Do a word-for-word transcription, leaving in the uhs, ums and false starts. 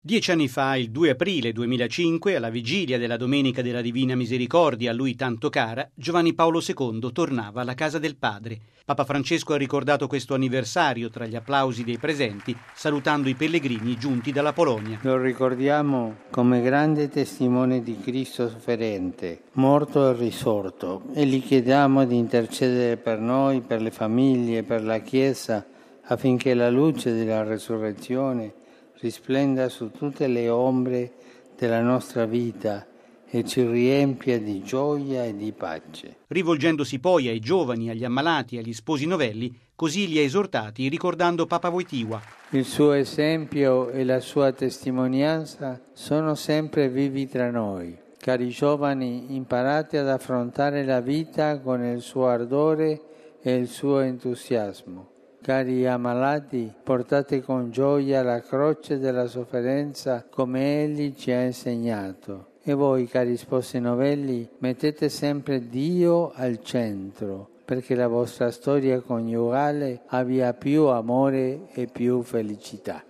Dieci anni fa, il due aprile duemilacinque, alla vigilia della Domenica della Divina Misericordia, a lui tanto cara, Giovanni Paolo secondo tornava alla casa del Padre. Papa Francesco ha ricordato questo anniversario tra gli applausi dei presenti, salutando i pellegrini giunti dalla Polonia. Lo ricordiamo come grande testimone di Cristo sofferente, morto e risorto, e gli chiediamo di intercedere per noi, per le famiglie, per la Chiesa, affinché la luce della resurrezione risplenda su tutte le ombre della nostra vita e ci riempia di gioia e di pace. Rivolgendosi poi ai giovani, agli ammalati e agli sposi novelli, così li ha esortati ricordando Papa Wojtyła. Il suo esempio e la sua testimonianza sono sempre vivi tra noi. Cari giovani, imparate ad affrontare la vita con il suo ardore e il suo entusiasmo. Cari ammalati, portate con gioia la croce della sofferenza come Egli ci ha insegnato. E voi, cari sposi novelli, mettete sempre Dio al centro, perché la vostra storia coniugale abbia più amore e più felicità.